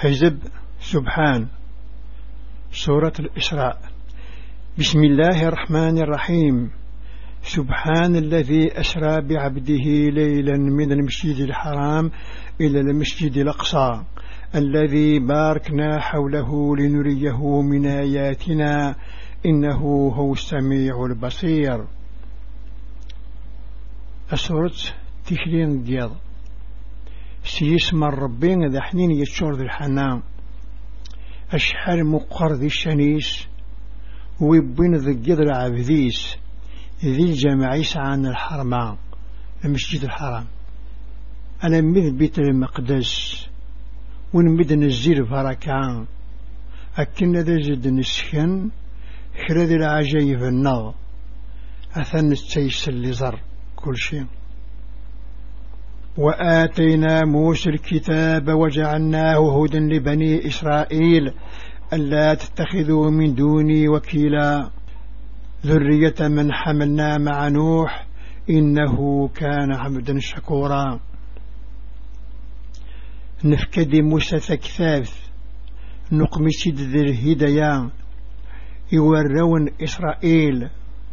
حزب سبحان سورة الإسراء. بسم الله الرحمن الرحيم. سبحان الذي أسرى بعبده ليلا من المسجد الحرام إلى المسجد الأقصى الذي باركنا حوله لنريه من آياتنا إنه هو السميع البصير. السورة تكرين ديال سيسمى الربين ذا حنين يتشور ذي الحنان أشحال مقر ذي الشنيس ويبين ذي الجذر العبديس ذي الجماعيس عن الحرمان المسجد الحرام. أنا مذ بيت المقدس ونمد نزير فركان أكن ذا زد نسكن خرد العجيب النظر أثن التيس اللي زر كل شيء. وآتينا موسى الكتاب وجعلناه هدى لبني إسرائيل ألا تتخذوا من دوني وكيلا ذرية من حملنا مع نوح إنه كان عبدا شكورا. نفكد موسى ثكثاث نقمسد ذي الهدايا يورون إسرائيل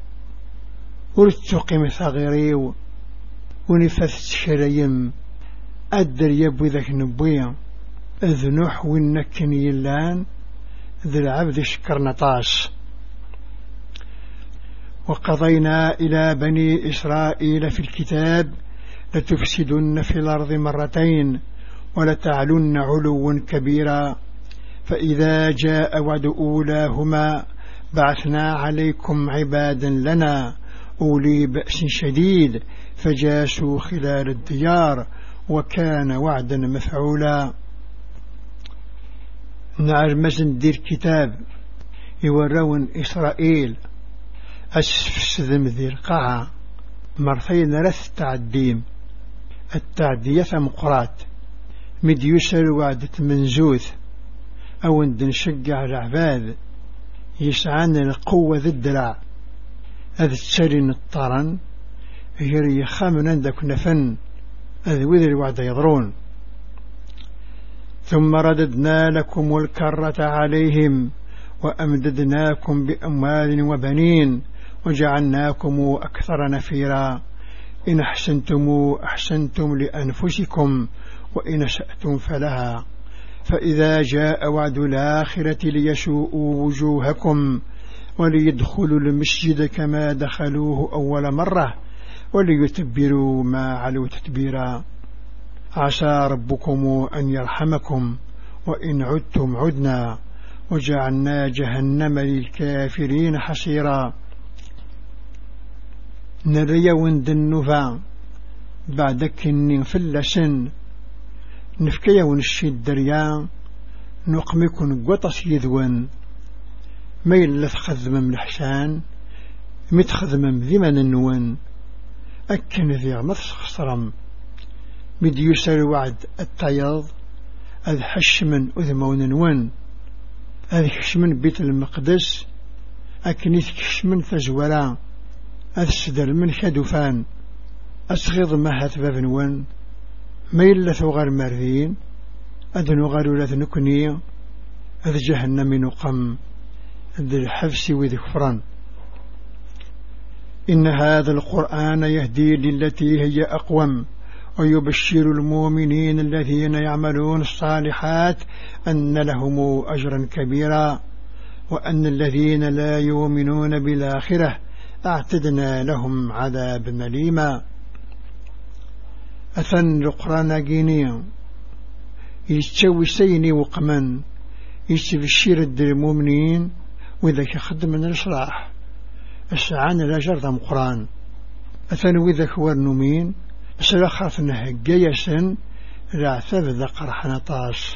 ورتقم ثغيريو ونفث شريم أدر يبو ذاك نبويا أذنوح ونكن يلان ذي العبد شكرنا طاس. وقضينا إلى بني إسرائيل في الكتاب لتفسدن في الأرض مرتين ولتعلن علوا كبيرا فإذا جاء وعد أولاهما بعثنا عليكم عبادا لنا أولي بأس شديد فجاسوا خلال الديار وكان وعدا مفعولا. نعرمز دير كتاب يورون إسرائيل أسفسذم ذي القاعة مرثين رث تعديم التعدية مقرات مد يسر وعدة منزوث أو ندن شقع العباد يسعان القوة ذي الدرع أذ تسرين الطرن هيري خامن عندك نفن أذ وذي الوعد يضرون. ثم رددنا لكم الكرة عليهم وأمددناكم بأموال وبنين وجعلناكم أكثر نفيرا إن أحسنتم لأنفسكم وإن سأتم فلها فإذا جاء وعد الآخرة ليسوءوا وجوهكم وليدخلوا المسجد كما دخلوه أول مرة وليتبروا ما علوا تتبيرا. عسى ربكم أن يرحمكم وإن عدتم عدنا وجعلنا جهنم للكافرين حصيرا. نريا وند النفا بعد كن فلسن نفكيا ونشيد دريان نقمكن قطس يذون ميل لثخذمم الحسان متخذمم ذمن النون أكن ذي مفسخ صرم مد يسر وعد التياض أذ حشمن أذمون نون أذ حشمن بيت المقدس أكنيث حشمن فزورا أذ سدر من خدفان أسغض مهات بابنون ميل لثغر مرذين أذ نغر لذ نكني أذ جهنم نقم ذي الحفس وذي كفران. إن هذا القرآن يهدي للتي هي أقوم ويبشر المؤمنين الذين يعملون الصالحات أن لهم أجرا كبيرا وأن الذين لا يؤمنون بالآخرة أعتدنا لهم عذابا أليما. أثن القرآن جينيا يستوي سيني وقمن يستبشر المؤمنين وإذا خدم من الإصلاح السعان الأجر ذا مقران أثن وإذا كورنمين سلخف نهجيسا رعثب ذا قرحنا طاس.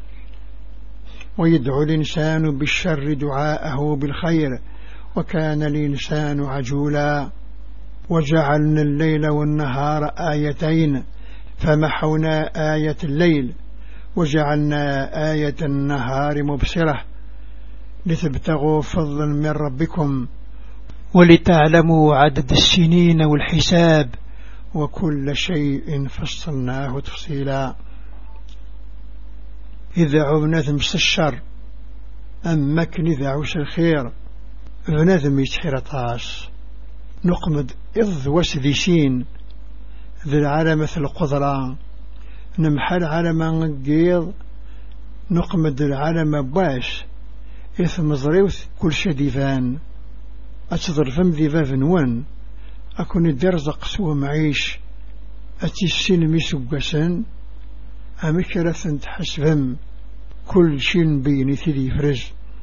ويدعو الإنسان بالشر دعاءه بالخير وكان الإنسان عجولا. وجعلنا الليل والنهار آيتين فمحونا آية الليل وجعلنا آية النهار مبصرة لتبتغوا فضلا من ربكم ولتعلموا عدد السنين والحساب وكل شيء فصلناه تفصيلا. إذا عبناثم الشر أما كن إذا عوش الخير بناثم يتحير طاس نقمد إض وسذيسين ذي العالمة القدرة نمحل علامة نقيض نقمد العالمة باش إثم زريوث كل شديفان أتظر فم ذي فافنوان أكون الدرزق سوى معيش أتيسين ميسوقسان أمكرة تحسفم كل شيء بين ثدي فرج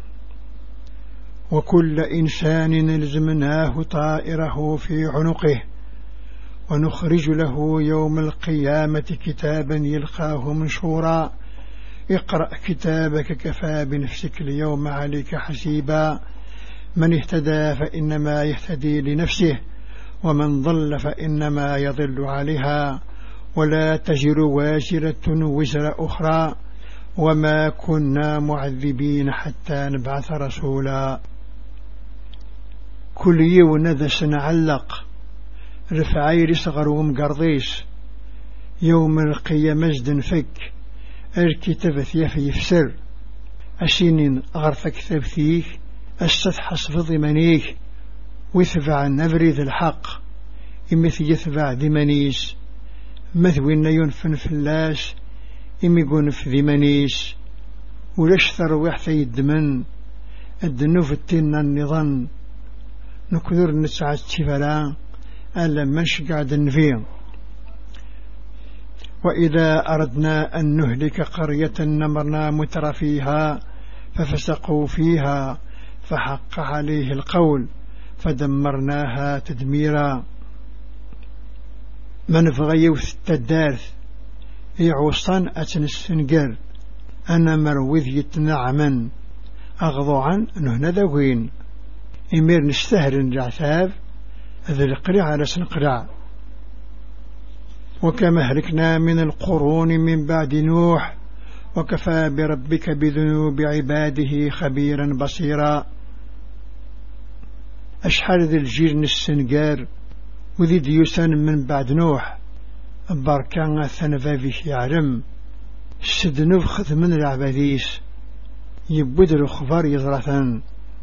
وكل إنسان نلزمناه طائره في عنقه ونخرج له يوم القيامة كتابا يلقاه منشورا اقرأ كتابك كفى بنفسك اليوم عليك حسيبا من اهتدى فإنما يهتدي لنفسه ومن ضل فإنما يضل عليها ولا تجر وازرة وزر أخرى وما كنا معذبين حتى نبعث رسولا كل يوم ندس نعلق رفعي رصغر ومقرضيس يوم القيامة مجد فك الكتاب ثيافي يفسر أشين غرفك ثبثيك أستتحص في ضمنيك ويثبع النبريذ الحق إمثي يثبع ذمنيس مثوين ينفن فلاس إمي يقون في ذمنيس ولاش ثروح في الدمن الدنوف التين النظام نكذر نسعى التفلا ألا منش قاعد نفير وإذا أردنا أن نهلك قرية نمرنا متر فيها ففسقوا فيها فحق عليه القول فدمرناها تدميرا من فغيوث التدارث يعوصان أتنسنقر أنا مروذ يتنعمن أغضو عن نهنا ذوين إمير نستهر العثاب ذي القرع على سنقرع وكما هلكنا من القرون من بعد نوح وكفى بربك بذنوب عباده خبيرا بصيرا أشحال ذي الجيل السنقار وذي ديوسان من بعد نوح بركان ثنفافيك يعلم السدنوف خذ من العباديس يبود الخبار يزرثان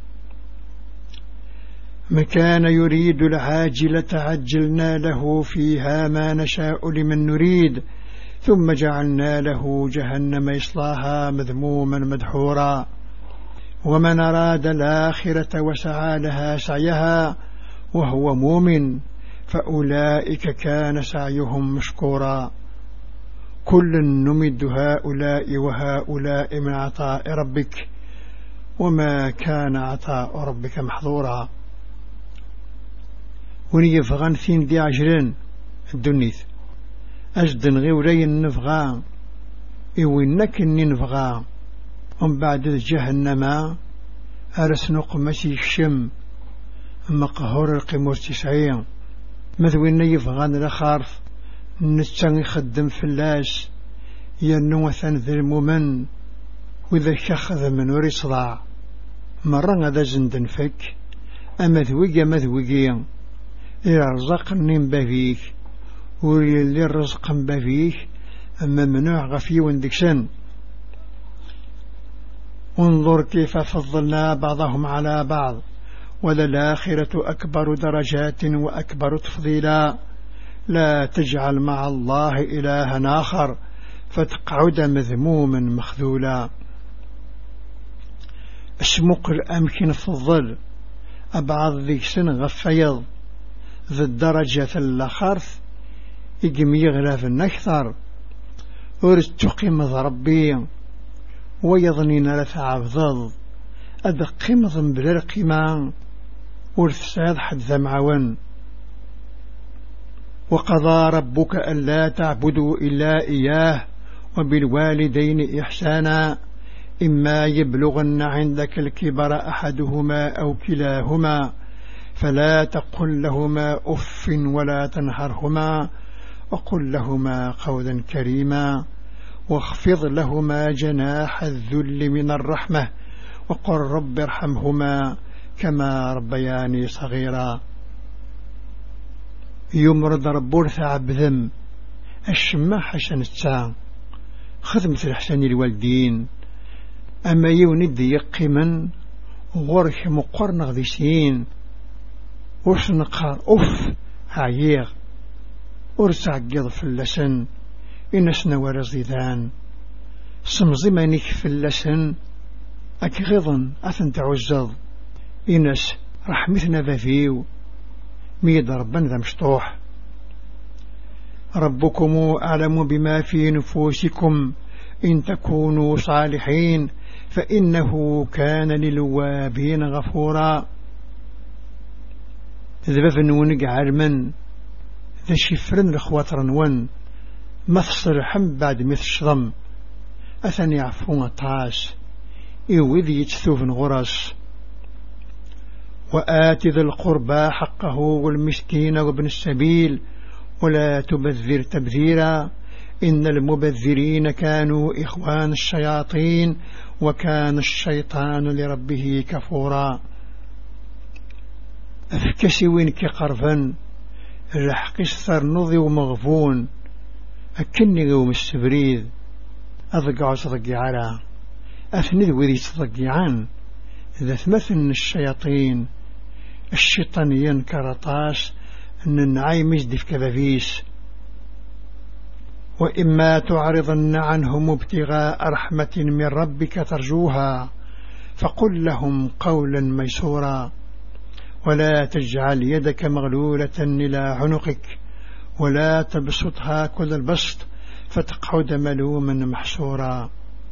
من كان يريد العاجلة عجلنا له فيها ما نشاء لمن نريد ثم جعلنا له جهنم يصلاها مذموما مدحورا ومن أراد الآخرة وسعى لها سعيها وهو مؤمن فأولئك كان سعيهم مشكورا كل نمد هؤلاء وهؤلاء من عطاء ربك وما كان عطاء ربك محظورا وني فغان ثين دي عشرين الدنيث أجدن غيوري النفغا إوينك النفغا ومن بعد جهنم أرس نقمسي الشم مقهور القمور 90 مثوين يفغان الأخارف نتشان يخدم فلاس ينو ثنذ الممن وإذا شخذ من وري صداع مرة هذا زندن فك أمذوقيا مذوقيا يرزق النين بفيك ولي الرزق بفيك أما منوع غفي واندكسن انظر كيف فضلنا بعضهم على بعض وللآخرة أكبر درجات وأكبر تفضيلا لا تجعل مع الله إلها آخر فتقعد مذموما مخذولا اسمق الأمكن في الظل أبعض ذيك سن غفيض ذي الدرجة الأخرث إقمي غلاف النكثر ورتقم ربي ويظنين لثعبضض أدقم ضمبل القمان ورثساد حد ذمعون وقضى ربك ألا تعبدوا إلا إياه وبالوالدين إحسانا إما يبلغن عندك الكبر أحدهما أو كلاهما فلا تقل لهما أف ولا تنهرهما وقل لهما قولا كريما واخفض لهما جناح الذل من الرحمة وقل رب ارحمهما كما ربياني صغيرا يمرض ربور ثعب ذم الشماح حسن التسان خدمة الحسن الوالدين أما يوند يقيما غورك مقرن غديسين ورس نقار أوف عييغ ورس عقيض في اللسن إنس نوار زيدان سمزمانيك في اللسن أكغضن أثن تعزض إنس رحمتنا ذافيو ميد ربنا ذا مشطوح ربكم أعلم بما في نفوسكم إن تكونوا صالحين فإنه كان للوابين غفورا ذبفن ونقعر من ذا شفرن لخواترن ون مثصر حم بعد مثل شضم أثن يعفون طاس إيوذ يتثوفن غرس وآت ذا القربى حقه والمسكين وابن السبيل ولا تبذر تبذيرا إن المبذرين كانوا إخوان الشياطين وكان الشيطان لربه كفورا أفكسي وينك قرفا الرحق الثرنضي ومغفون أكني قوم السبريد أضقع صدقي على أثند وذي صدقي عن إذا ثمثن الشياطين الشيطانيين كرطاس أن النعي مجد في كذافيس وإما تعرضن عنهم ابتغاء رحمة من ربك ترجوها فقل لهم قولا ميسورا ولا تجعل يدك مغلولة إلى عنقك ولا تبسطها كل البسط فتقعد ملوما محسورا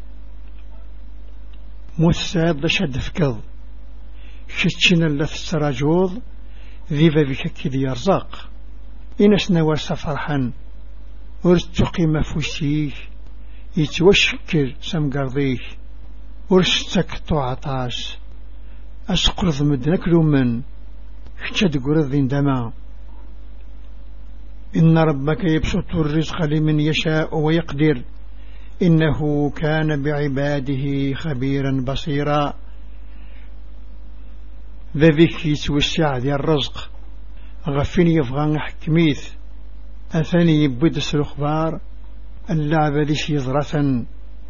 موساد شد فكض شتشنا اللث السراجوض ذي بك كذي يرزاق إنس نواس فرحا ورستقي مفوسيه يتوشكر سمقرضيه ورستك عطاس أسقرض مدنك لمن كتد قرض دما إن ربك يبسط الرزق لمن يشاء ويقدر إنه كان بعباده خبيرا بصيرا ذبك يتوسع ذي الرزق غفين يفغان حكميث أثني يبدس الأخبار اللعبة ليش يضرثا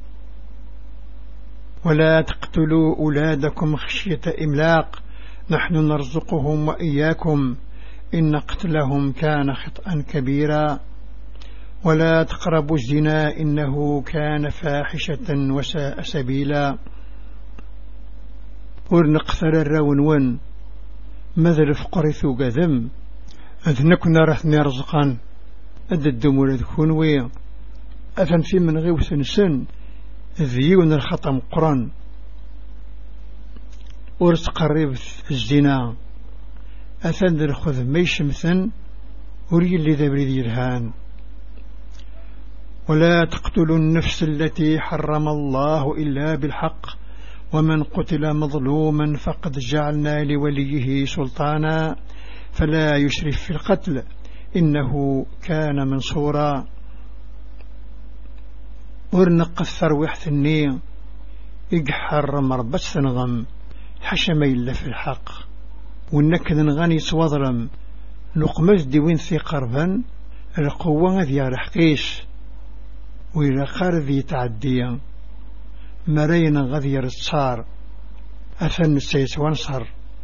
ولا تقتلوا أولادكم خشية إملاق نحن نرزقهم وإياكم إن قتلهم كان خطأ كبيرا ولا تقربوا الزنا إنه كان فاحشة وساء سبيلا ورنقثر الرونون ماذا فقرث قذم أذنكنا رثني رزقا أدى الدمول ذكون ويا أثن في من غيوث سن ذيون الخطم قران ورس قريب الزنا أثن الخذ ميش مثن وري اللي ذبري ذيرهان ولا تقتلوا النفس التي حرم الله إلا بالحق ومن قتل مظلوما فقد جعلنا لوليه سلطانا فلا يشرف في القتل إنه كان منصورا ورنق الثروح ثني يقحر مربت ثنغم حشم إلا في الحق ونك نغني سوضرم نقمز ديوين ثي قربا القوة ذي رحقيش وإلى ذي تعديا مرينا غذير الصار أثن السيس وانصر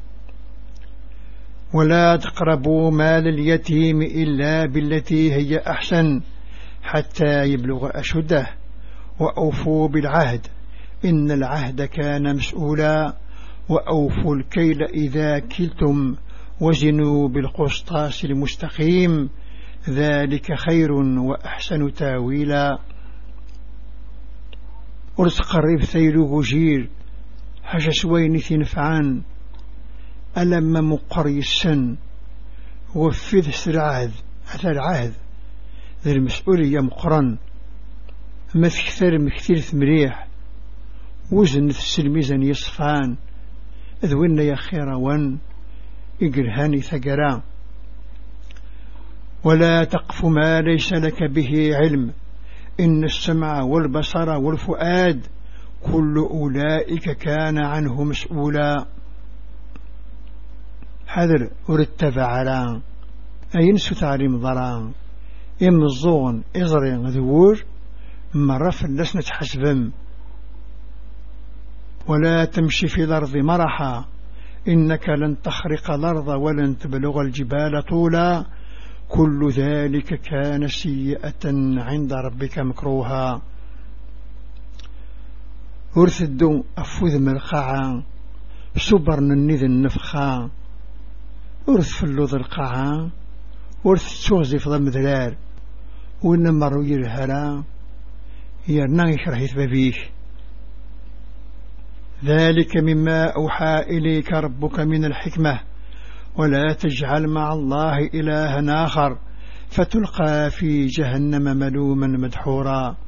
ولا تقربوا مال اليتيم إلا بالتي هي أحسن حتى يبلغ أشده وأوفوا بالعهد إن العهد كان مسؤولا وأوفوا الكيل إذا كلتم وزنوا بالقسطاس المستقيم ذلك خير وأحسن تاويلا ورس قريب ثيلو جير حاجة سوين تنفعان ألم مقري السن وفذ العهد حتى العهد ذي المسؤولية مقرن مثكثر مكثير ثمريح وزن في الميزان يصفان ذوين يا خيروان إقرهاني ثقرا ولا تقف ما ليس لك به علم إن السمع والبصر والفؤاد كل أولئك كان عنه مسؤولا حذر ورتب على أين ستعلم ضران إم الظون إزرين ذور مرة فلسنا تحسبم ولا تمشي في الأرض مرحا إنك لن تخرق الأرض ولن تبلغ الجبال طولا كل ذلك كان سيئة عند ربك مكروها ورثدو أفوذ مرقعا سبرن النذ النفخا ورث فلوذ القاعا ورث توغزي في المذلال وإنما روي الهلا يرنا يكره بابيك ذلك مما أوحى إليك ربك من الحكمة ولا تجعل مع الله إلها آخر فتلقى في جهنم ملوما مدحورا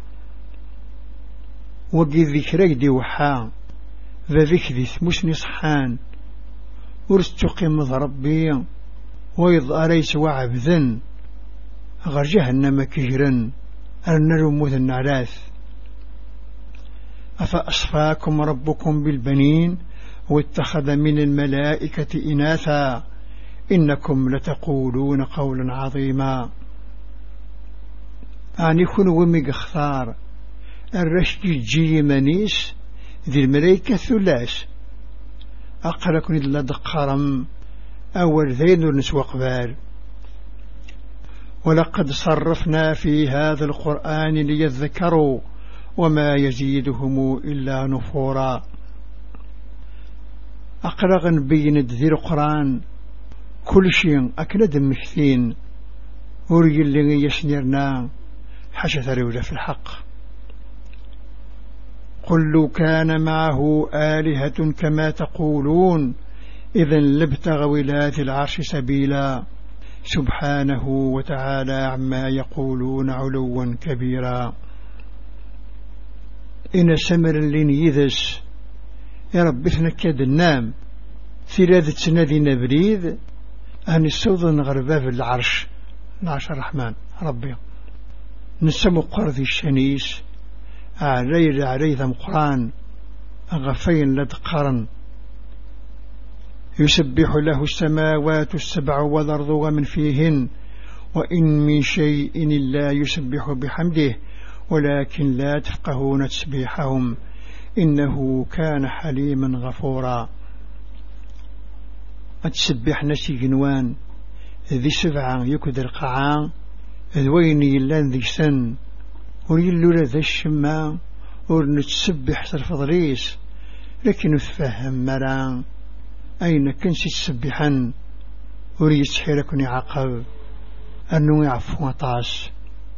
وقي ذكرك دي وحا ذكذي مش نصحان ورستقيم ربي وإذ أريس وعبذا غير جهنم كهرا أرنرموذ النعلاث أفأصفاكم ربكم بالبنين واتخذ من الملائكة إناثا إنكم لتقولون قولا عظيما أن يكون وميق اختار الرشد جي منيس ذي الملائكة ثلاث أقرأكم إلا دقارم أول ذين نسوى قبال ولقد صرفنا في هذا القرآن ليذكروا وما يزيدهم إلا نفورا أقرأ نبين ذي القرآن كل شيء أكلد مكثين ورجل اللي يسنرنا حشث رولة في الحق قل لو كان معه آلهة كما تقولون إذن لابتغوا إلى ذي العرش سبيلا سبحانه وتعالى عما يقولون علوا كبيرا إن سمر اللي يذس يا رب ثنكد النام ثلاثة سنادي نبريد أن السوضن غربا في العرش الرحمن ربي نسمو قرذي الشنيس علي ذم قرآن أغفين لد قرن يسبح له السماوات السبع والأرض ومن فيهن وإن من شيء إلا يسبح بحمده ولكن لا تفقهون تسبيحهم إنه كان حليما غفورا أتسبح نسي جنوان ذي سبعة يكد القاعان ذوين يلان ذي سن وريلو لذا الشماء ورنتسبح سرفضريس لكن أتفهم مران أين كنسي تسبحا وريسحيركني عقب أنه يعفو طاس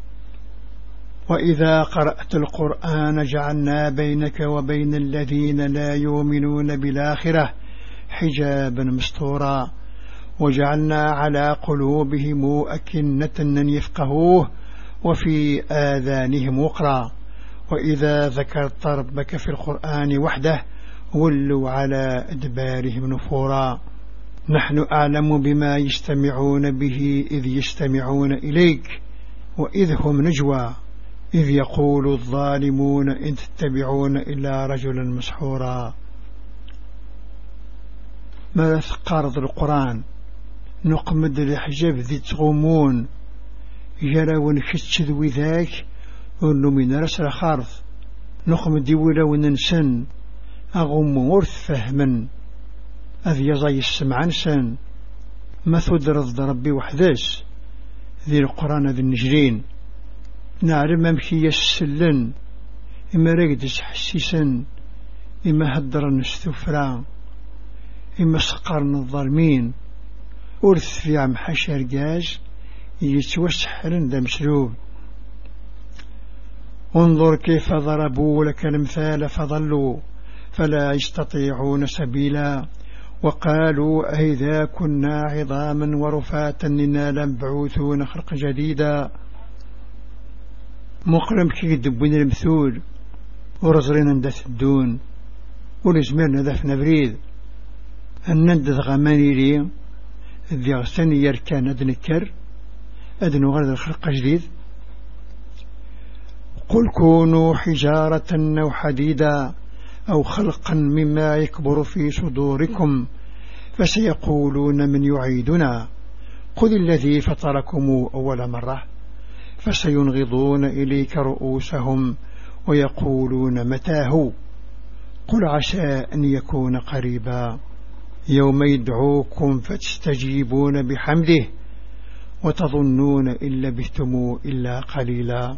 وإذا قرأت القرآن جعلنا بينك وبين الذين لا يؤمنون بالآخرة حجابا مستورا وجعلنا على قلوبهم أكنة أن يفقهوه وفي آذانهم وقرا وإذا ذكرت ربك في القرآن وحده ولوا على أدبارهم نفورا نحن أعلم بما يستمعون به إذ يستمعون إليك وإذ هم نجوى إذ يقول الظالمون إن تتبعون إلا رجلا مسحورا ما ثقارض القرآن نقمد الحجاب ذي تغمون يراون كتشذ وذاك ونو من رسل خارض نقمد ولاو ننسن أغم ورث فهما أذ يزاي السمع نسن ما ثدرض ربي وحداس ذي القرآن ذي النجرين نعلم أمشي السلن إما رقدس حسيسا إما هدر نستفرا إما سقرن الظالمين أرث في عم حشر جاز يتوسح رند مسلوب انظر كيف ضربوا لك المثال فضلوا فلا يستطيعون سبيلا وقالوا أئذا كنا عظاما ورفاتا إنا لمبعوثون خلق جديدا مقرم كي يدبون المثول ورزرين اندث الدون ورزميرنا ذفنا بريد أن ندث غماني لي ذي غساني يركان أدنكر أدنو غرد الخلق جديد قل كونوا حجارة أو حديدا أو خلقا مما يكبر في صدوركم فسيقولون من يعيدنا قل الذي فطركم أول مرة فسينغضون إليك رؤوسهم ويقولون متاه قل عسى أن يكون قريبا يوم يدعوكم فتستجيبون بحمده وتظنون إن لبثتم إلا قليلا.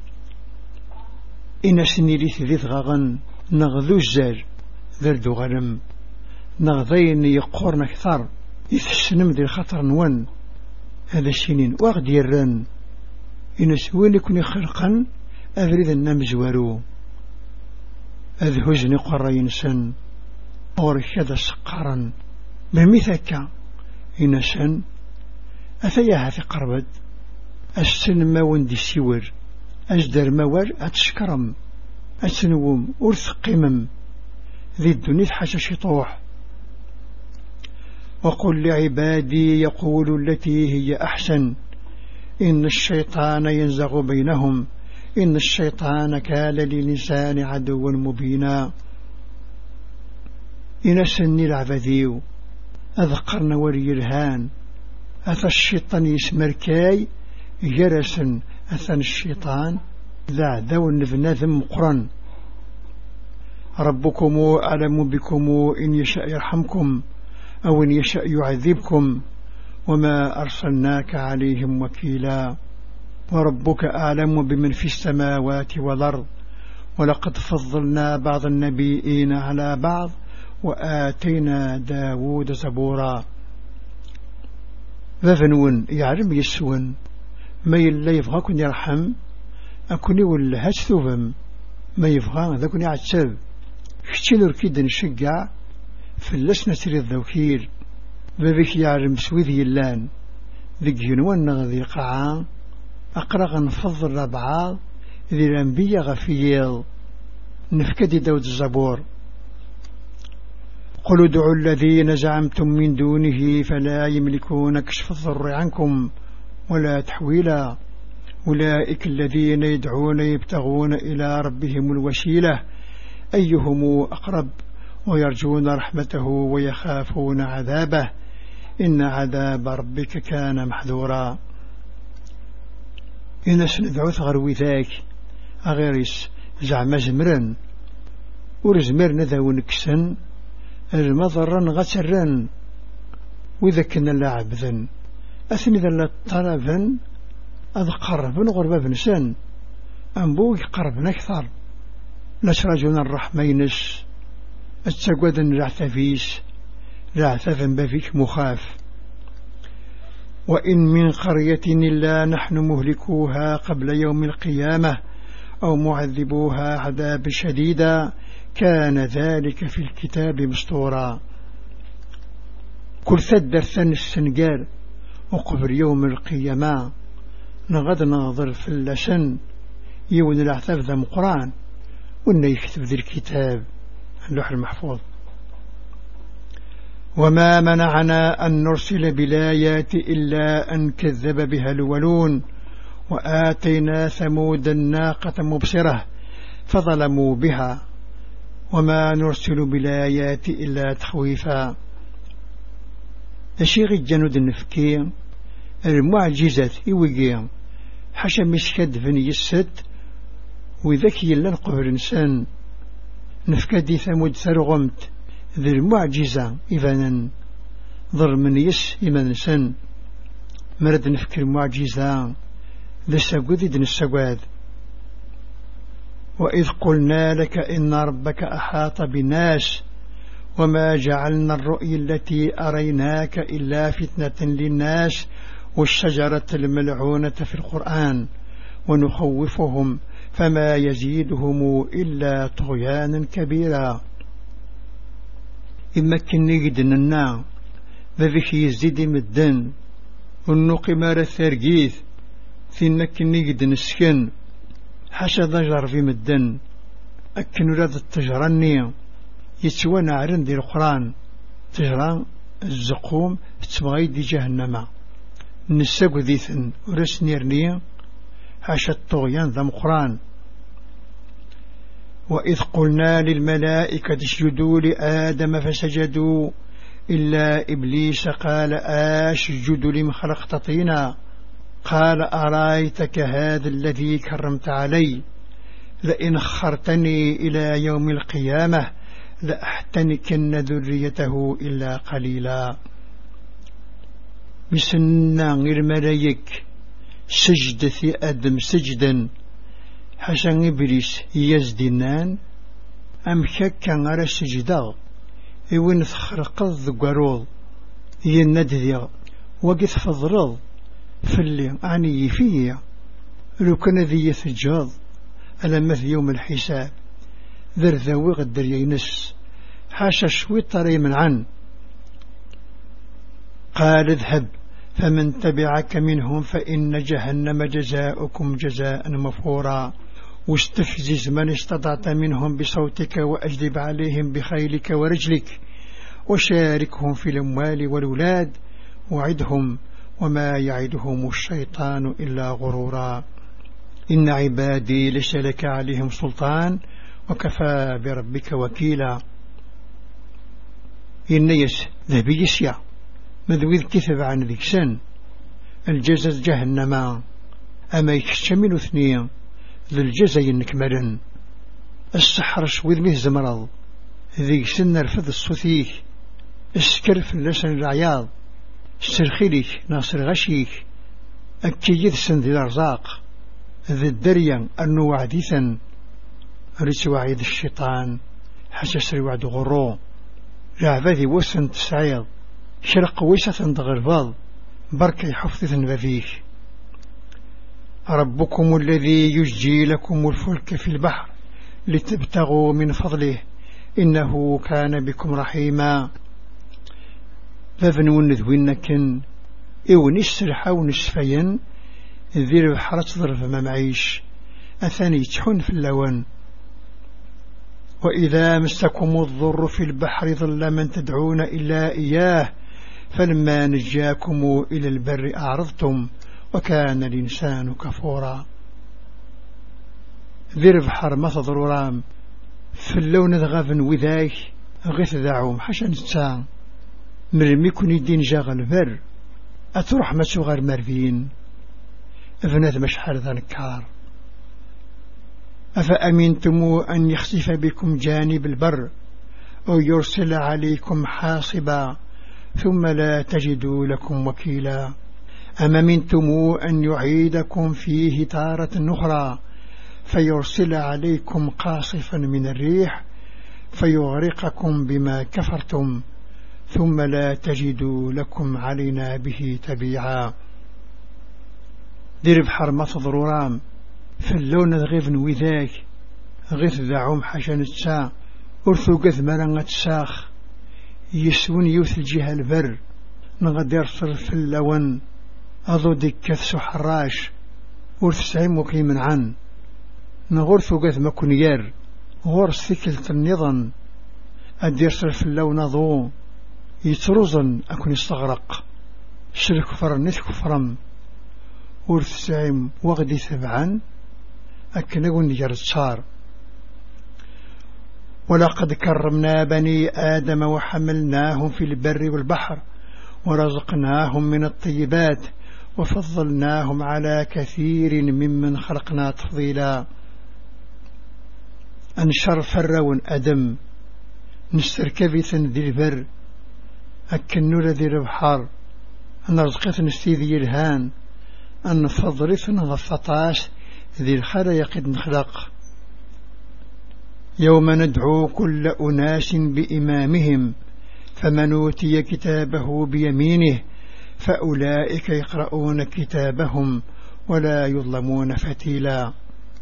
إن سنيليث ذي ثغغن نغذو الزال ذردو غنم نغذين يقورن أكثر يتحسنم ذي الخطر نوان هذا السنين واغد يرن إن سوين يكون خلقا أذريد النمزوارو أذهجني قرى ينسن أورشد سقارا بمثكا إنسان أثياها في قربد السن ما وندي سيور أجدر موال أتشكرم أتنوم أرث قمم ذي الدنيا حاجة شطوح. وقل لعبادي يقول التي هي أحسن إن الشيطان ينزغ بينهم إن الشيطان كان للإنسان عدوا مبينا. إن سني العبديو أذقرن ولي الهان أثى الشيطان يسمركاي جرسا أثن الشيطان ذا ذو النفنا ذم قرن. ربكم أعلم بكم إن يشاء يرحمكم أو إن يشاء يعذبكم وما أرسلناك عليهم وكيلا. وربك أعلم بمن في السماوات والأرض ولقد فضلنا بعض النبيين على بعض وآتينا داود زبورا. ذنون يعلم يسون ما يلا يبغاكن يرحم أكوني ولا هاتثوفم ما يبغى ذاكن يعتب كتير ركيد نشجع فلسنا تري الذوكير بابك يعلم سويذ يلان ذي جنوان نغذي قاعان أقرغ نفضل ربعا ذي الأنبياء غفيل نفكدي داود الزبور. قل ادعوا الذين زعمتم من دونه فلا يملكون كشف الضر عنكم ولا تحويلا أولئك الذين يدعون يبتغون إلى ربهم الوسيلة أيهم أقرب ويرجون رحمته ويخافون عذابه إن عذاب ربك كان محذورا. إن سندعو ثغروي ذاك أغيرس زعما زمرا ورزمرنا ذاو نكسن المضرا غسرا وإذا كنا لاعبذا أثني ذا طرفا أذقربا غربا بنسان أنبوك قربنا أكثر لسرجنا الرحمينس التقوذا رعثفيس رعثفا بفيك مخاف. وإن من قرية إلا نحن مهلكوها قبل يوم القيامة أو معذبوها عذاب شديدا كان ذلك في الكتاب مسطورا. كل ثدر ثن السنقال وقبر يوم القيامة نغد ناظر في اللسن يون الأعثاف ذا مقران وإن يكتب ذي الكتاب اللوح المحفوظ. وما منعنا أن نرسل بالآيات إلا أن كذب بها الأولون وآتينا ثمود الناقة مبصرة فظلموا بها وما نرسل بالآيات إلا تخويفا. أشيغ الجنود النفكي المعجزة إيوغي حشا مسكد فني السد وذكي لن قبر إنسان نفكدي ثمود ثرغمت ذي المعجزة إذانا ضر من يس إيمان سن مرد نفكر معجزة ذي سقوذ دن السقوذ. وإذ قلنا لك إن ربك أحاط بالناس وما جعلنا الرؤيا التي أريناك إلا فتنة للناس والشجرة الملعونة في القرآن ونخوفهم فما يزيدهم إلا طغيانا كبيرا. إما كني قدنا ذبك يزيد مدن والنقمار الثرقيث ثم كني قد نسكن حشا ضجر في مدن أكن ولاد التجرانية يتوانا عرن دي القرآن تجران الزقوم تبغي دي جهنم نساق ذيثن ورس نيرنية حشا الطغيان ذا مقران. وإذ قلنا للملائكة اسجدوا لآدم فسجدوا إلا إبليس قال أسجد لمن خلقت طينا قال أرايتك هذا الذي كرمت علي لئن أخرتني إلى يوم القيامة لأحتنكن ذريته إلا قليلا. مسنا غير ملايك سجد في أدم سجدا حسن إبليس يزدنان أم شكا على سجدا إوين تخرق الذقروض يندذي وقت فضرض فاللي عني فيه لو كان ذي يثجاض ألم في يوم الحساب ذر ذوي غدر ينس حاشا شوي طري من عن. قال اذهب فمن تبعك منهم فإن جهنم جزاؤكم جزاء مفورا واستفزز من استطعت منهم بصوتك وأجلب عليهم بخيلك ورجلك وشاركهم في الأموال والأولاد وعدهم وما يعدهم الشيطان إلا غرورا. إن عبادي ليس لك عليهم سلطان وكفى بربك وكيلا. إن يس ذهبي يسيا مذوذ كثب عن ذيك سن الجزز جهنم أما يكشمل اثنين للجزي نكملا السحر شوذ مه زمرض ذيك سن رفض الصوثيك اسكر في اللسن العياض استرخيلك ناصر غشيك أكيد سن ذي الأرزاق ذي الدريا أنه وعديثا ريس وعيد الشيطان حسس وعد غرو لعبذي وسن تسعيض شرق ويسة تغرفاض بركي حفظ بفيك. ربكم الذي يجي لكم الفلك في البحر لتبتغوا من فضله إنه كان بكم رحيما. فذنون ذوينكن إو نسرحا ونسفين ذي البحر تظرف ما معيش أثاني تحن في اللون. وإذا مسكم الضر في البحر ظل من تدعون إلا إياه فلما نجاكم إلى البر أعرضتم وكان الإنسان كفورا. ذي البحر ما تضرورام في اللون ذغافن وذاك غيث ذاعوم حشان التسان مرميكن الدين جاغل بر أتروح ما تغير مرفين ابنات مشحر ذنكار. أفأمنتم أن يخسف بكم جانب البر أو يرسل عليكم حاصبا ثم لا تجدوا لكم وكيلا. أم أمنتم أن يعيدكم فيه تارة أخرى فيرسل عليكم قاصفا من الريح فيغرقكم بما كفرتم ثم لا تجدوا لكم علينا به تبيعا. دير بحر ما تضرورام في اللون الغيف وذاك غيث ذاعوم حشان التسا أرثو قذ مرنة الساخ يسون يوث الجهة البر نغدر صرف في اللون أضو دكث سحراش ورث سعيم وقيم عن نغرثو قذ مكنيار غرس ثكلة النظام أدير صرف اللون ضو يترزن أكون استغرق شرك فرنث كفرم ورث سعيم وغدي ثبعا أكنقون نجر الصار. ولقد كرمنا بني آدم وحملناهم في البر والبحر ورزقناهم من الطيبات وفضلناهم على كثير ممن خلقنا تفضيلا. أنشر فرون أدم نستركبث ذي البر أكنو لذي البحر أن رزقث نستيذي الهان أن فضلث غفطاس ذي الخرى قد نخلق. يوم ندعو كل أناس بإمامهم فمن أوتي كتابه بيمينه فأولئك يقرؤون كتابهم ولا يظلمون فتيلا.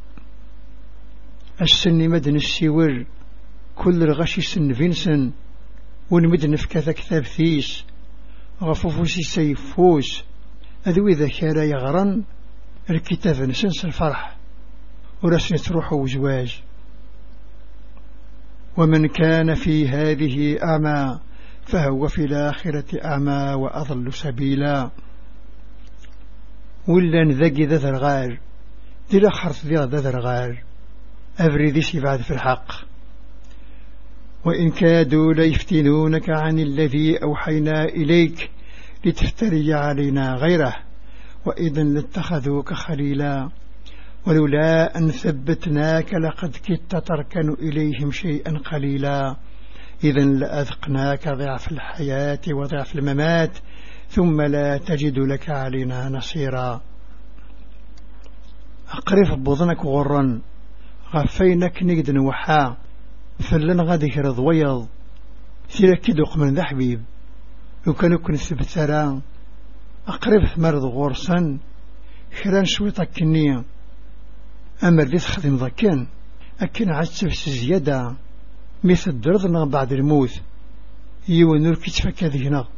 السن مدن السور كل الغش سن فينسن والمدن في كذا كتاب ثيس غفوفوسي سيفوس أذوي ذكارا يغرن الكتاب نسنس الفرح ورسنة روح وزواج. ومن كان في هذه أعمى فهو في الآخرة أعمى وأضل سبيلا. ولا نذقي ذا الغار دي لخرط ذا الغار أفريدي سيبعد في الحق. وإن كادوا ليفتنونك عن الذي أوحينا إليك لتفتري علينا غيره وإذا لاتخذوك خليلا ولولا أن ثبتناك لقد كدت تركن إليهم شيئا قليلا إذا لأذقناك ضعف الحياة وضعف الممات ثم لا تجد لك علينا نصيرا. أقرف بوضنك غرا غفينك نقد نوحا فلن غادي كرض ويض سيرك دوق من ذا حبيب لو كانوا كنثبت ثرا أقرب مرض غرسا خلال شويطك كنية أما اللي تخدم ذاكن أكن عجبس زيادة مثل الدرضنا بعد الموت يونور كتفك ذهنا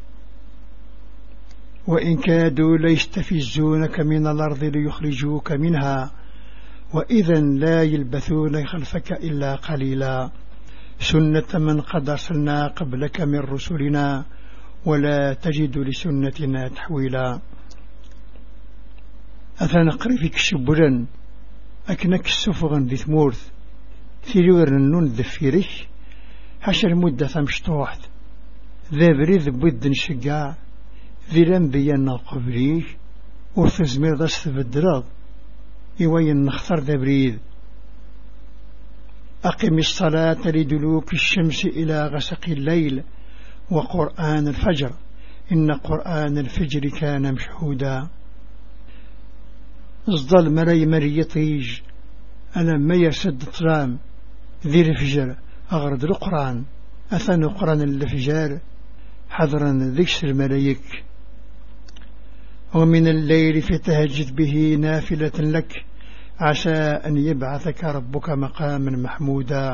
وإن كادوا ليستفزونك من الأرض ليخرجوك منها وإذا لا يلبثون خلفك إلا قليلا سنة من قد أرسلنا قبلك من رسلنا ولا تجد لسنتنا تحويلا. أثنى قريفك شبرا أكنك السفغا ذي ثمورث ثيريور النون ذفيرك حشر مدة مشطوحت ذا بريذ بود نشقع ذي لنبيا قبريك ورثزمير ضست بالدراض يوين نختار ذا بريذ. أقم الصلاة لدلوك الشمس إلى غسق الليل وقرآن الفجر إن قرآن الفجر كان مشهودا. ازضل مري مريطيج أنا ما يسد طرام ذي الفجر أغرد القرآن أثنى قرآن الفجر حضرا ذكس الملايك ومن الليل فتهجد به نافلة لك عسى أن يبعثك ربك مقاما محمودا.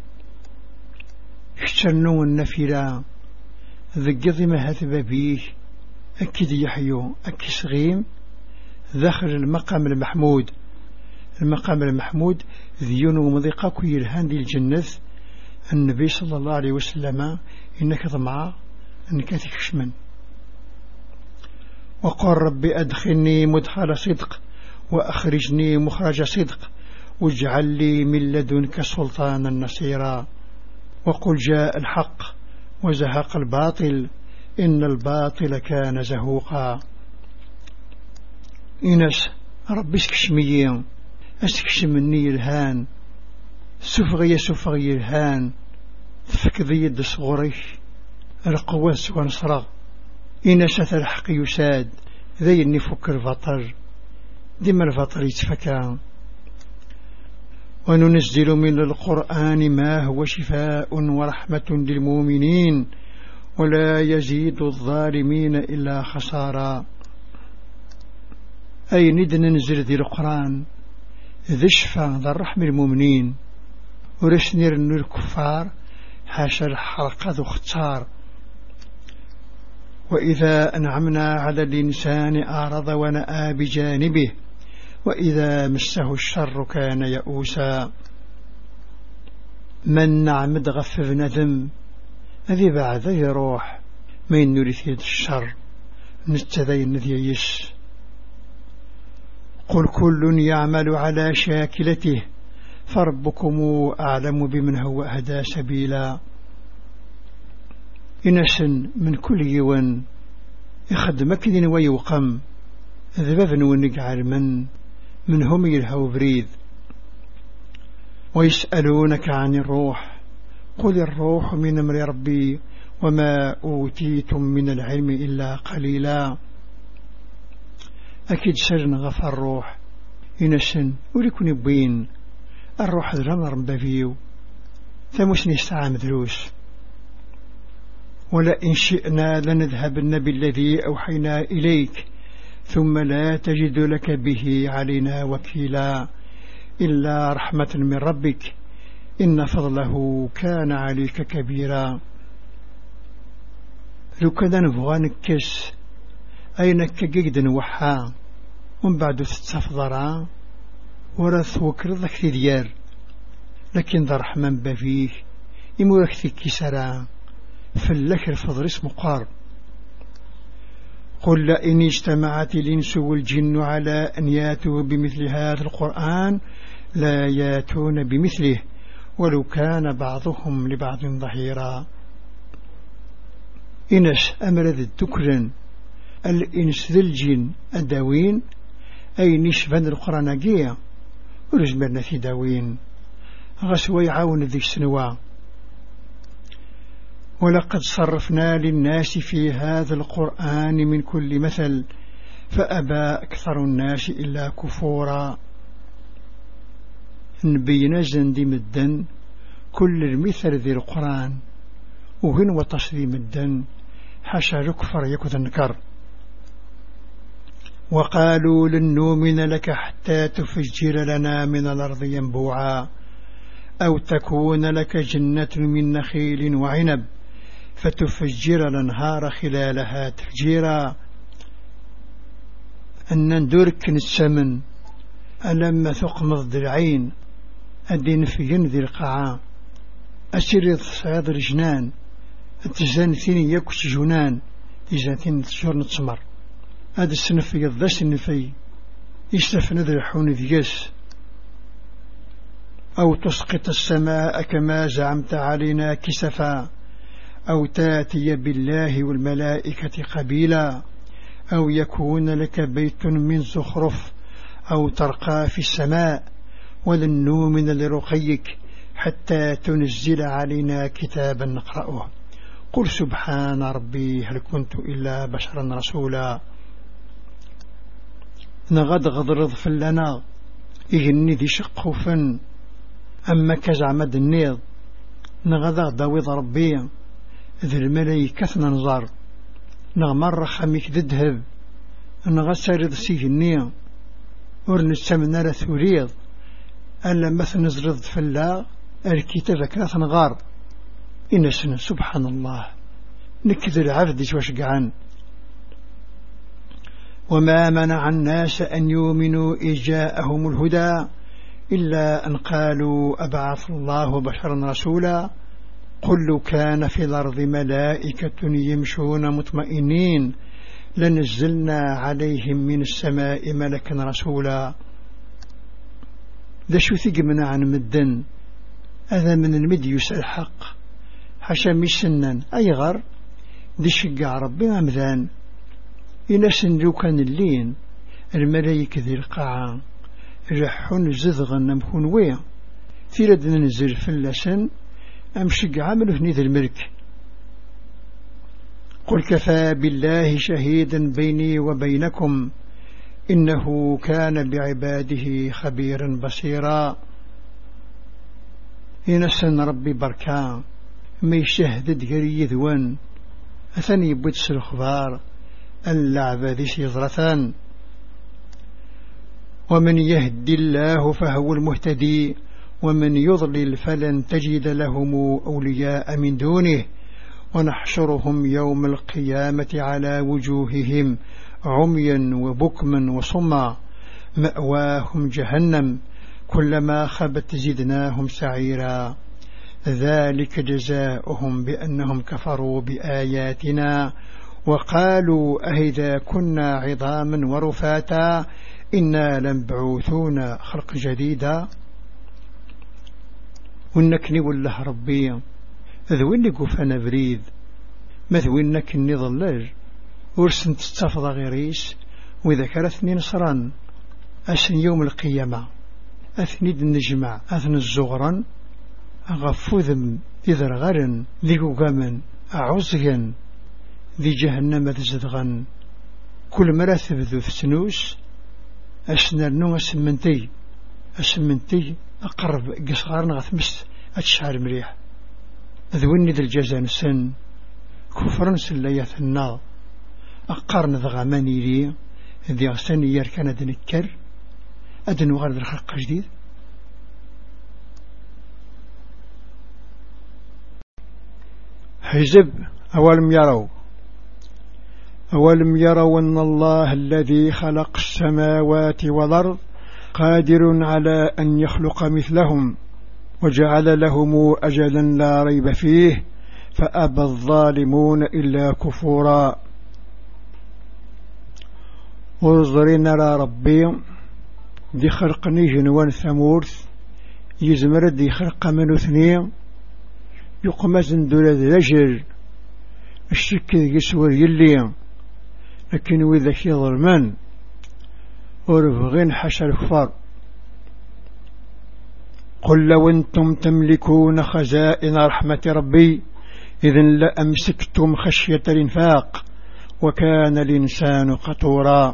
اشترنوا النفلا ذقض ما هثب بيه أكد يحيو أكي صغيم ذخر المقام المحمود. المقام المحمود ذيون ومضيقا كويرهان دي الجنة النبي صلى الله عليه وسلم إنك ضمعا أنك تكشمن وقال ربي أدخلني مدخل صدق وأخرجني مخرج صدق واجعل لي من لدنك سلطانا نصيرا. وقل جاء الحق وزهق الباطل إن الباطل كان زهوقا. إنس ربي اسكشميين اسكشمني الهان سفغي الهان فكذي يد صغريش القواس ونصرغ إنس الحق يساد ذي النفك الفطر دم الفطر يتفكى. وننزل من القرآن ما هو شفاء ورحمة للمؤمنين ولا يزيد الظالمين إلا خسارا. أي ند ننزل ذي القرآن ذي الشفاء ذا الرحم المؤمنين ورسنير الكفار حاشا الحرقة ذو اختار. وإذا أنعمنا على الإنسان أعرض ونأى بجانبه وإذا مسه الشر كان يئوسا. من نعمد غفف ندم أذي بعد يروح من نريد الشر نتذين ذي يس. قل كل يعمل على شاكلته فربكم أعلم بمن هو أهدى سبيلا. إنسن من كل يوان يخدمك ذين ويوقم ذبابن ونقعر من هم يلهو بريد. ويسألونك عن الروح قل الروح من أمر ربي وما أوتيتم من العلم إلا قليلا. أكيد سرنا غفى الروح إنسن ولكن يبين الروح ذرنا رمبافيو ثمسني استعام دروس. ولئن شئنا لنذهبن بالذي أوحينا إليك ثم لا تجد لك به علينا وكيلا إلا رحمة من ربك إن فضله كان عليك كبيرا. لو كذا نبغى نكس أينك جيد وحا ومن بعد تستفضرا ورث وكرضك في ديار لكن ذا رحمن بفيه يمورك في كسرا فاللكر فضر اسم قار. قل لئن اجتمعت الإنس والجن على أن ياتوا بمثل هذا القرآن لا ياتون بمثله ولو كان بعضهم لبعض ظهيرا. إنس أمر ذي الذكر الإنس ذي الجن أداوين أي نشبان القرآن جيا ورزمرنا في داوين غسوى يعاون ذي السنوى. ولقد صرفنا للناس في هذا القرآن من كل مثل فأبى أكثر الناس إلا كفورا. نبينا زندي مدن كل المثل ذي القرآن وهن وتصدي مدن حاشا يكفر يكذ النكر. وقالوا لن نؤمن لك حتى تفجر لنا من الأرض ينبوعا أو تكون لك جنة من نخيل وعنب فتفجر الأنهار خلالها تفجيرا. أن ندرك السمن ألم ثقمض العين أدين في ذي القاعة أسر صعيد الجنان التزان ثيني يكش جنان تزان ثيني تجرن تسمر هذا السنفي يضى السنفي يستفن ذي الحون ذيس أو تسقط السماء كما زعمت علينا كسفا أو تاتي بالله والملائكة قبيلا أو يكون لك بيت من زخرف أو ترقى في السماء ولن نؤمن لرقيك حتى تنزل علينا كتابا نقرأه قل سبحان ربي هل كنت إلا بشرا رسولا. نغد غضرض فلنا إغني ذي شقوفا أما كزعمد النيض نغذا داويض ربي ذي الملايكة ننظر نغمر خميك ذي الذهب نغسر سيه النية ورنسمنا لثوريض ألا مثل نزرض فلا الكتاب كلاث نغار إن سنة سبحان الله نكذر عبد وشقعان. وما منع الناس أن يؤمنوا إذ جاءهم الهدى إلا أن قالوا أبعث الله بشرا رسولا قل لو كان في الأرض ملائكة يمشون مطمئنين لنزلنا عليهم من السماء ملكا رسولا. ذا شو ثقمنا عن مدن هذا من المد يسأل الحق حشا مشنن أي غر ذي شقع ربي أمذان إنسن لو كان اللين الملايكة ذي القاعة رحون زذغا نمكون ويا ثيرد ننزل فلسن أمشق عمله في ذي الملك. قل كفى بالله شهيدا بيني وبينكم إنه كان بعباده خبيرا بصيرا. إنسن ربي بركان ما يشهد دقري ذوان أثني بدس الخبار اللعبة ذي شيطرتان. ومن يهدي الله فهو المهتدي ومن يضلل فلن تجد لهم أولياء من دونه ونحشرهم يوم القيامة على وجوههم عميا وبكما وصما مأواهم جهنم كلما خبت زدناهم سعيرا ذلك جزاؤهم بأنهم كفروا بآياتنا وقالوا أهذا كنا عظاما ورفاتا إنا لنبعوثون خلق جديدا. ونكني والله ربي ذويني قفنا بريد مثوينك اني ظلاج ورسن تستفض غيريس وإذا كرثني نصرا أسن يوم القيامة أثنيد النجمع أثن الزغرا أغفوذم إذا غرن ذي قامن أعوزيا ذي جهنم ذزدغا كل مرث ذو ثنوس أسنرنو أسمنتي أقرب قصغارنا غثمست أتشعر مريح ذويني ذي الجزان سن كفرن سلية النار أقارن ذغاماني لي ذي غساني يركان دنكر أدن وغرد الخلق جديد. حزب أولم يروا أن الله الذي خلق السماوات والأرض قادر على أن يخلق مثلهم وجعل لهم أجلا لا ريب فيه فأبى الظالمون إلا كفورا. وانظرين نرى ربي دي خلقني جنوان ثمورث يزمر دي خلق من اثنين يقمز دول ذي الشك يسور يلي لكن وذاك يظلمان ورفغين حشا الكفار. قل لو أنتم تملكون خزائن رحمة ربي إذن لأمسكتم خشية الإنفاق وكان الإنسان قطورا.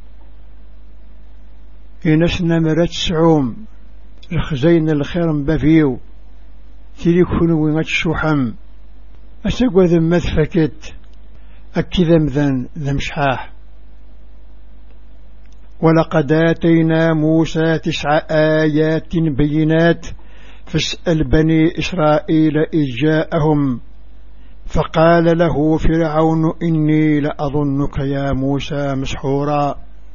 إنسنا مرات سعوم الخزين الخير مبافيو تليكون وينات الشوحم أساقوا ذم مذفكت أكي ذم شحاح. ولقد آتينا موسى 9 آيات بينات فاسأل بني إسرائيل إذ جاءهم فقال له فرعون إني لأظنك يا موسى مسحورا.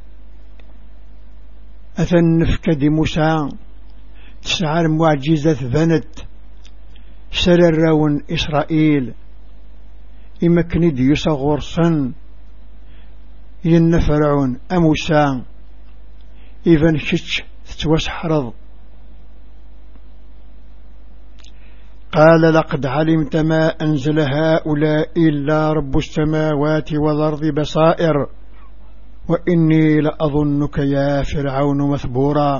أثنفك دي موسى 9 المعجزة ذنت سررون إسرائيل إما كند يصغر صن ين فرعون أموسى إذن شتش تتوسحرض. قال لقد علمت ما أنزل هؤلاء إلا رب السماوات والأرض بصائر وإني لأظنك يا فرعون مثبورا.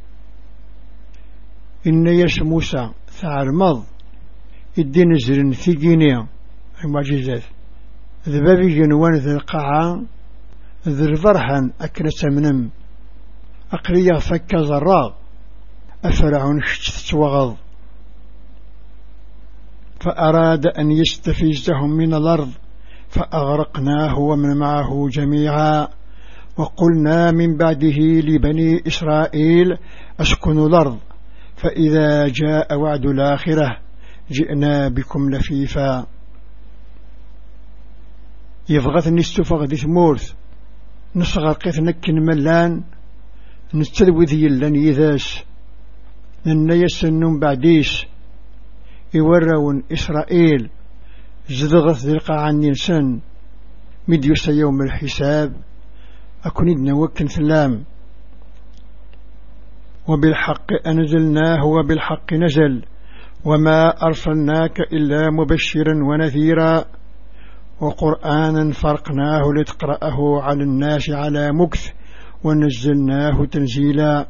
إن يش موسى ثعرمض الدين زرن في جينيا المعجزات ذبابي جنوان ذي القاعة ذي الضرحان أكنس منم أقريا فك زراغ أفرعون شتت وغض فأراد أن يستفزهم من الأرض فأغرقناه ومن معه جميعا. وقلنا من بعده لبني إسرائيل أسكنوا الأرض فإذا جاء وعد الآخرة جئنا بكم لفيفا. يفغث نستفغ دي ثمورث نصغر قيث نكن ملان نستلوذ يلان يذاس ننيس النوم بعديس يورون إسرائيل زدغث ذي القاعة النسان مديوس يوم الحساب أكون إدنا وكن ثلام. وبالحق أنزلناه وبالحق نزل وما أرسلناك إلا مبشرا ونذيرا وقرآنا فرقناه لتقرأه على الناس على مكث ونزلناه تنزيلا.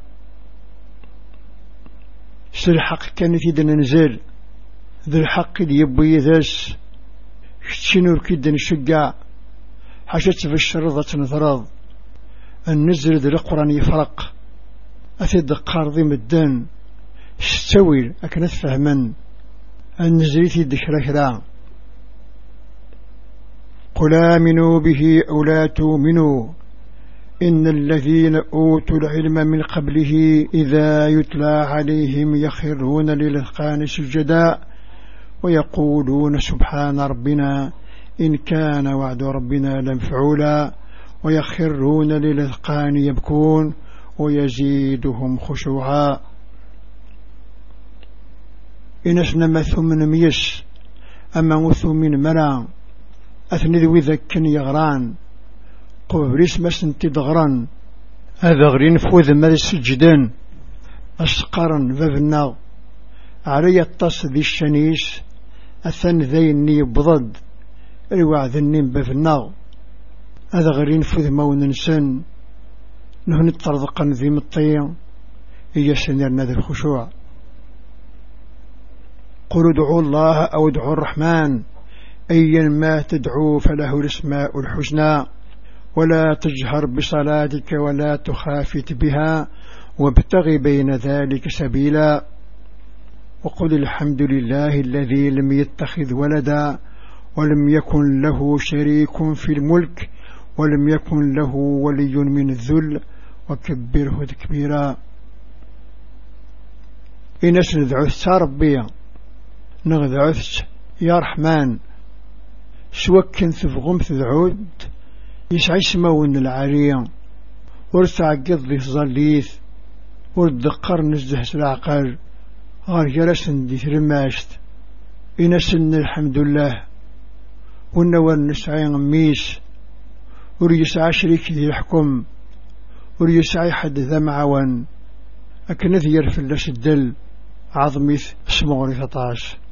سلحق كان في دننزل ذي الحق دي يبوي ذاس شنور كيدن شقع حاجات في الشرطة نثرض النزل ذي القرآن يفرق أثيد قارضي مدن استويل أكنت فهما النزل في الدشرة. قل آمنوا به أو لا تؤمنوا إن الذين أوتوا العلم من قبله إذا يتلى عليهم يخرون للأذقان سجدا ويقولون سبحان ربنا إن كان وعد ربنا لمفعولا ويخرون للأذقان يبكون ويزيدهم خشوعا. إنسنا مثو من ميس أما مثو من مرا أثنذ وذكن يغران قبريس مسن تدغران هذا غرين فوذ ماذا السجدان أسقرا بابنا علي الطس ذي الشنيس أثن ذيني بضد الوعد النيم بابنا هذا غرين فوذ مون نسان نهن الطرضقا ذي مطيا هي سنرنا ذي الخشوع. قل ادعوا الله أو ادعوا الرحمن أيا ما تدعو فله الاسماء الحسنى ولا تجهر بصلاتك ولا تخافت بها وابتغ بين ذلك سبيلا. وقل الحمد لله الذي لم يتخذ ولدا ولم يكن له شريك في الملك ولم يكن له ولي من الذل وكبره تكبيرا. إنس ندعوث ربيا نغذعث يا رحمن سوكن ثفغم تدعود يسعي سماون العارية ورتعقض ذي ظليث وردقر نزدهس العقل غير جلس دي ثرماشت إنسن الحمد لله ونوال نسعي غميس وريسعي شريك ذي الحكم وريسعي حد ذا معوان أكنذ يرفل الدل عظميث اسمه 13.